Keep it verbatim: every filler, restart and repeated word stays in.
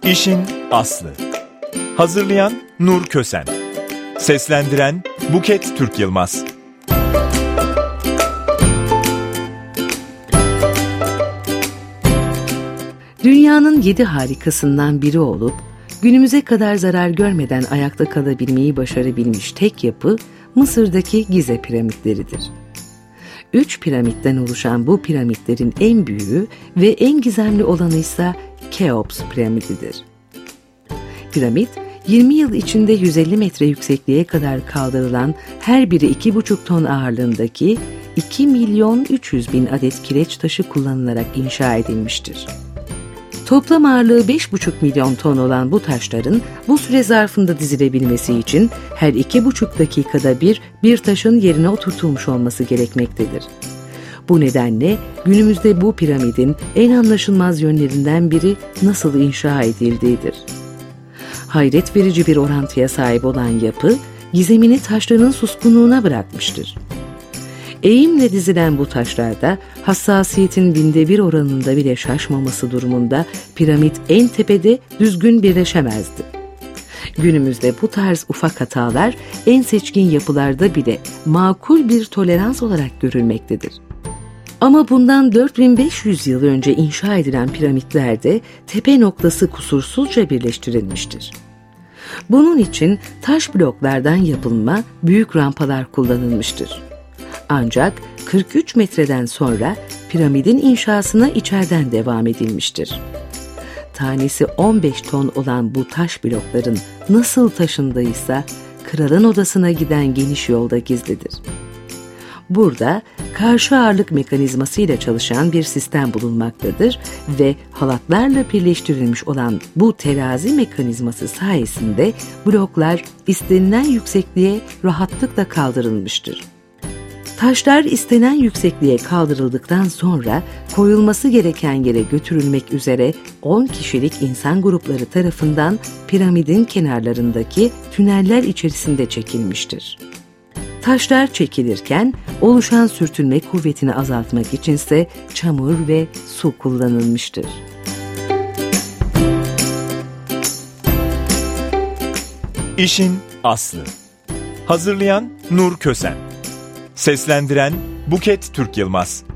İşin aslı. Hazırlayan Nur Kösen. Seslendiren Buket Türk Yılmaz. Dünyanın yedi harikasından biri olup, günümüze kadar zarar görmeden ayakta kalabilmeyi başarabilmiş tek yapı, Mısır'daki Gize piramitleridir. Üç piramitten oluşan bu piramitlerin en büyüğü ve en gizemli olanı ise Keops piramididir. Piramit, yirmi yıl içinde yüz elli metre yüksekliğe kadar kaldırılan her biri iki buçuk ton ağırlığındaki iki milyon üç yüz bin adet kireç taşı kullanılarak inşa edilmiştir. Toplam ağırlığı beş buçuk milyon ton olan bu taşların bu süre zarfında dizilebilmesi için her iki buçuk dakikada bir bir taşın yerine oturtulmuş olması gerekmektedir. Bu nedenle günümüzde bu piramidin en anlaşılmaz yönlerinden biri nasıl inşa edildiğidir. Hayret verici bir orantıya sahip olan yapı, gizemini taşların suskunluğuna bırakmıştır. Eğimle dizilen bu taşlarda hassasiyetin binde bir oranında bile şaşmaması durumunda piramit en tepede düzgün birleşemezdi. Günümüzde bu tarz ufak hatalar en seçkin yapılarda bile makul bir tolerans olarak görülmektedir. Ama bundan dört bin beş yüz yıl önce inşa edilen piramitlerde tepe noktası kusursuzca birleştirilmiştir. Bunun için taş bloklardan yapılma büyük rampalar kullanılmıştır. Ancak kırk üç metreden sonra piramidin inşasına içeriden devam edilmiştir. Tanesi on beş ton olan bu taş blokların nasıl taşındıysa kralın odasına giden geniş yolda gizlidir. Burada karşı ağırlık mekanizmasıyla çalışan bir sistem bulunmaktadır ve halatlarla birleştirilmiş olan bu terazi mekanizması sayesinde bloklar istenilen yüksekliğe rahatlıkla kaldırılmıştır. Taşlar istenen yüksekliğe kaldırıldıktan sonra koyulması gereken yere götürülmek üzere on kişilik insan grupları tarafından piramidin kenarlarındaki tüneller içerisinde çekilmiştir. Taşlar çekilirken oluşan sürtünme kuvvetini azaltmak içinse çamur ve su kullanılmıştır. İşin aslı. Hazırlayan Nur Kösen. Seslendiren Buket Türk Yılmaz.